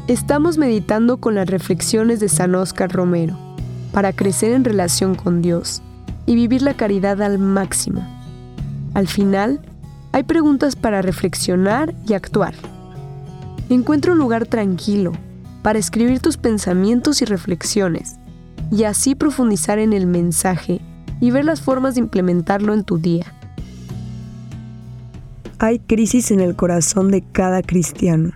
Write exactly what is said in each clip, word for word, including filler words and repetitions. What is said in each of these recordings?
Estamos meditando con las reflexiones de San Óscar Romero para crecer en relación con Dios y vivir la caridad al máximo. Al final, hay preguntas para reflexionar y actuar. Encuentra un lugar tranquilo para escribir tus pensamientos y reflexiones y así profundizar en el mensaje y ver las formas de implementarlo en tu día. Hay crisis en el corazón de cada cristiano.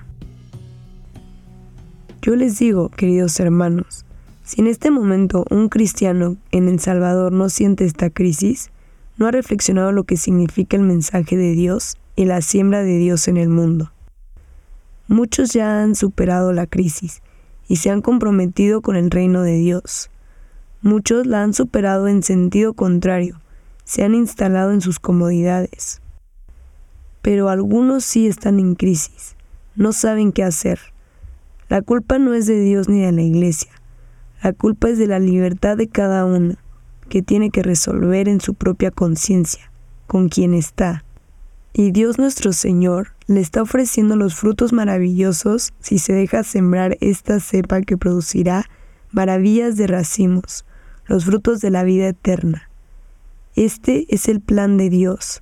Yo les digo, queridos hermanos, si en este momento un cristiano en El Salvador no siente esta crisis, no ha reflexionado lo que significa el mensaje de Dios y la siembra de Dios en el mundo. Muchos ya han superado la crisis y se han comprometido con el reino de Dios. Muchos la han superado en sentido contrario, se han instalado en sus comodidades. Pero algunos sí están en crisis, no saben qué hacer. La culpa no es de Dios ni de la Iglesia. La culpa es de la libertad de cada uno, que tiene que resolver en su propia conciencia, con quien está. Y Dios nuestro Señor le está ofreciendo los frutos maravillosos si se deja sembrar esta cepa que producirá maravillas de racimos, los frutos de la vida eterna. Este es el plan de Dios.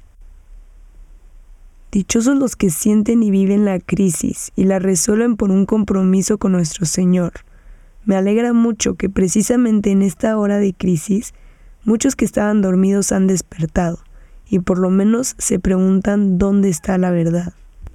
Dichosos los que sienten y viven la crisis y la resuelven por un compromiso con nuestro Señor. Me alegra mucho que precisamente en esta hora de crisis, muchos que estaban dormidos han despertado y por lo menos se preguntan dónde está la verdad.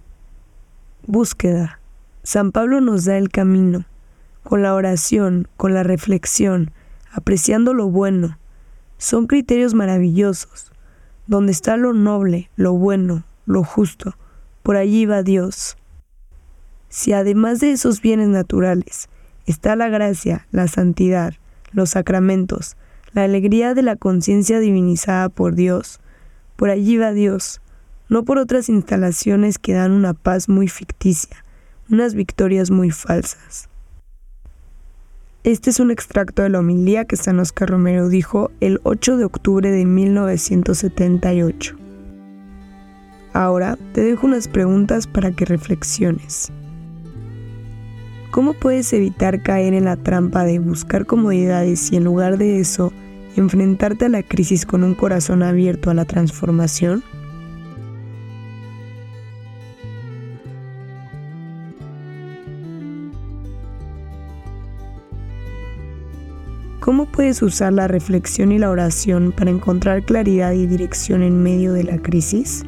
Búsqueda. San Pablo nos da el camino, con la oración, con la reflexión, apreciando lo bueno. Son criterios maravillosos. Donde está lo noble, lo bueno, lo justo, por allí va Dios. Si además de esos bienes naturales está la gracia, la santidad, los sacramentos, la alegría de la conciencia divinizada por Dios, por allí va Dios, no por otras instalaciones que dan una paz muy ficticia, unas victorias muy falsas. Este es un extracto de la homilía que San Óscar Romero dijo el ocho de octubre de mil novecientos setenta y ocho. Ahora te dejo unas preguntas para que reflexiones. ¿Cómo puedes evitar caer en la trampa de buscar comodidades y en lugar de eso, enfrentarte a la crisis con un corazón abierto a la transformación? ¿Cómo puedes usar la reflexión y la oración para encontrar claridad y dirección en medio de la crisis?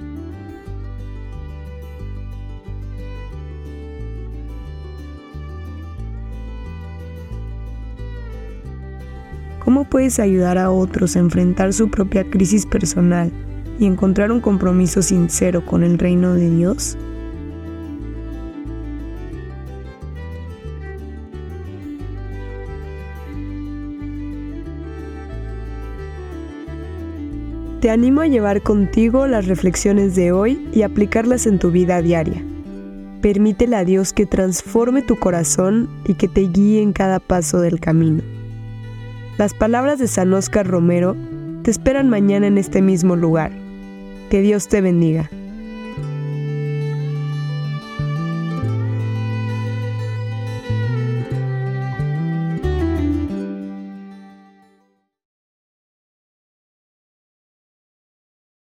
¿Cómo puedes ayudar a otros a enfrentar su propia crisis personal y encontrar un compromiso sincero con el reino de Dios? Te animo a llevar contigo las reflexiones de hoy y aplicarlas en tu vida diaria. Permítele a Dios que transforme tu corazón y que te guíe en cada paso del camino. Las palabras de San Óscar Romero te esperan mañana en este mismo lugar. Que Dios te bendiga.